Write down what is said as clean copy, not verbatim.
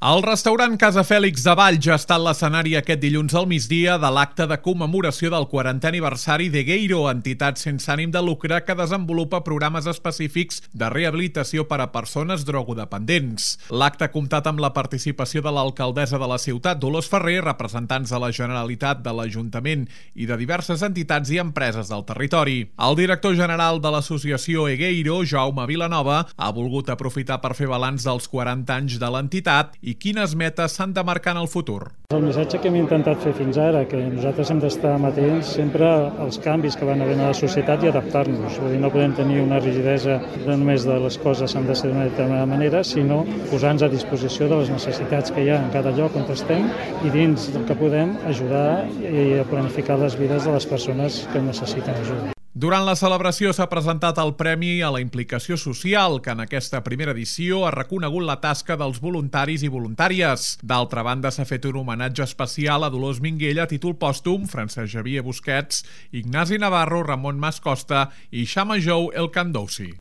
El restaurant Casa Fèlix de Valls ha estat l'escenari aquest dilluns al migdia de l'acte de commemoració del 40è aniversari d'Egeiro, entitat sense ànim de lucre que desenvolupa programes específics de rehabilitació per a persones drogodependents. L'acte ha comptat amb la participació de l'alcaldessa de la ciutat, Dolors Ferrer, representants de la Generalitat, de l'Ajuntament i de diverses entitats i empreses del territori. El director general de l'associació Egeiro, Jaume Vilanova, ha volgut aprofitar per fer balanç dels 40 anys de l'entitat i quines metes s'han de marcar en el futur. El missatge que hem intentat fer fins ara, que nosaltres hem d'estar amatents sempre als canvis que van havent a la societat i adaptar-nos. Vull dir, no podem tenir una rigidesa no només de les coses han de ser d'una determinada manera, sinó posar-nos a disposició de les necessitats que hi ha en cada lloc on estem i dins del que podem ajudar i a planificar les vides de les persones que necessiten ajuda. Durant la celebració s'ha presentat el Premi a la Implicació Social, que en aquesta primera edició ha reconegut la tasca dels voluntaris i voluntàries. D'altra banda, s'ha fet un homenatge especial a Dolors Minguell a títol pòstum, Francesc Xavier Busquets, Ignasi Navarro, Ramon Mas Costa i Xama Jou El Candouci.